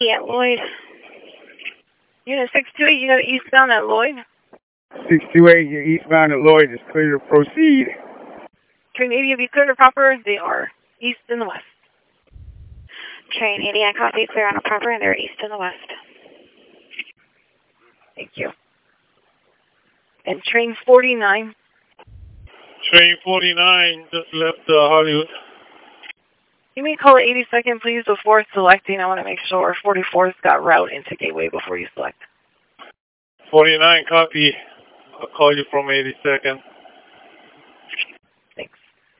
Yeah, Lloyd. Unit 628, you got eastbound at Lloyd. 628, you're eastbound at Lloyd is clear to proceed. Train 80 will be clear to proper. They are east and the west. Train 80, I copy, clear on a proper, and they're east and the west. Thank you. And train 49. Train 49 just left Hollywood. You may call it 82nd, please, before selecting. I want to make sure 44's got route into Gateway before you select. 49, copy. I'll call you from 82nd.